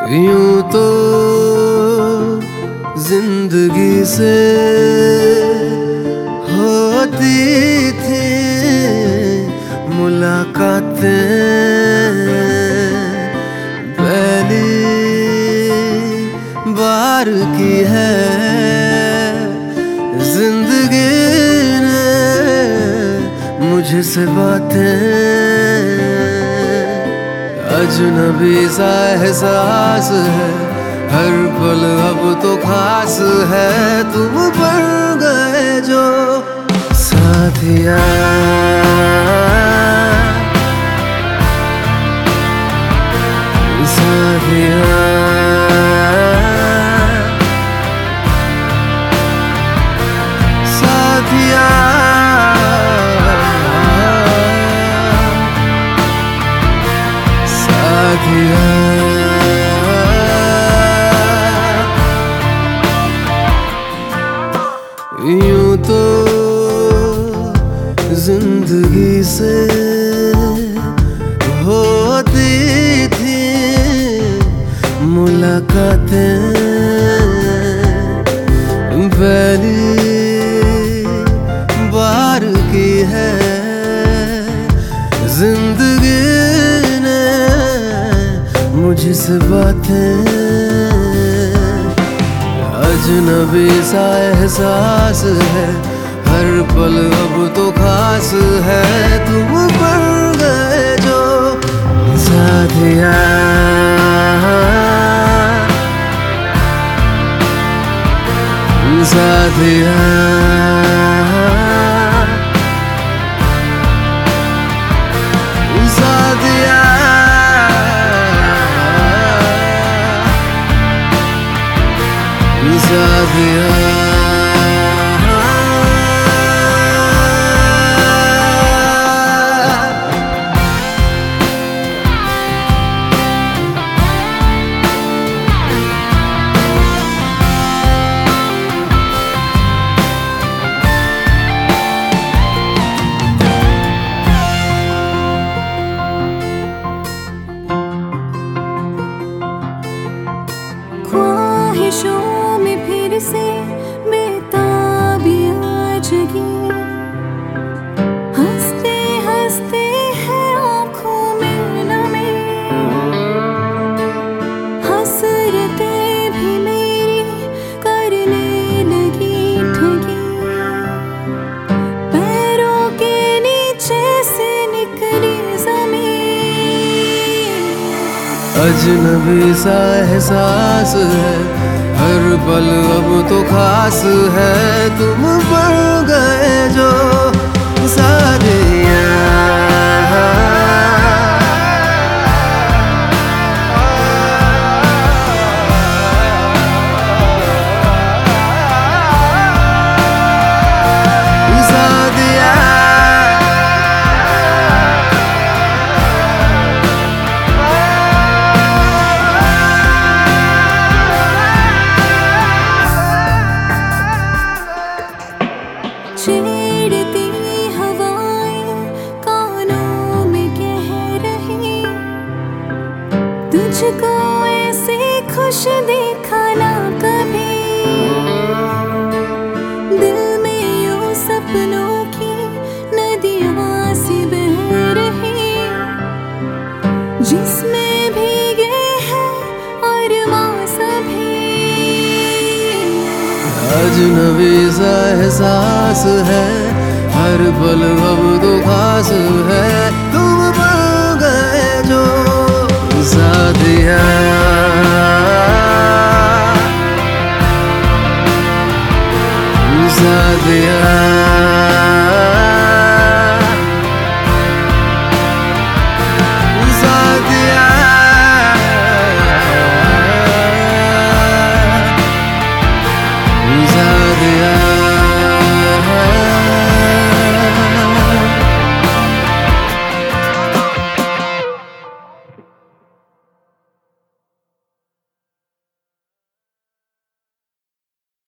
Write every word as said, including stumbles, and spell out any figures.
यूं तो जिंदगी से होती थी मुलाकातें, पहली बार की है जिंदगी ने मुझसे बातें। अजनबी सा एहसास है, हर पल अब तो खास है। तुम बन गए जो साथिया, साथिया, साथिया, साथिया। यूं तो जिंदगी से होती थी मुलाकातें, पहली बार की है जिंदगी ने मुझसे बातें। अजनबी सा एहसास है, हर पल अब तो खास है। तुम बन गए जो साथिया, साथिया, साथिया, साथिया। ख्वाहिशों में फिर से बेताबियां जगी, हंसते हंसते है आँखों में नमी, हसरतें भी मेरी करने लगी ठगी, पैरों के नीचे से निकली ज़मीन। अजनबी सा एहसास है, हर पल अब तो खास है। तुम बन गए जो साथिया, साथिया, छेड़ती हवाएं कानों में कह रही, तुझको ऐसे खुश देखा ना कभी। दिल में यूं सपनों की नदियां सी बह रही, जिसमें भीगे हैं अरमां सभी। अजनबी सा एहसास है, हर पल अब तो खास है। तुम बन गए जो साथिया।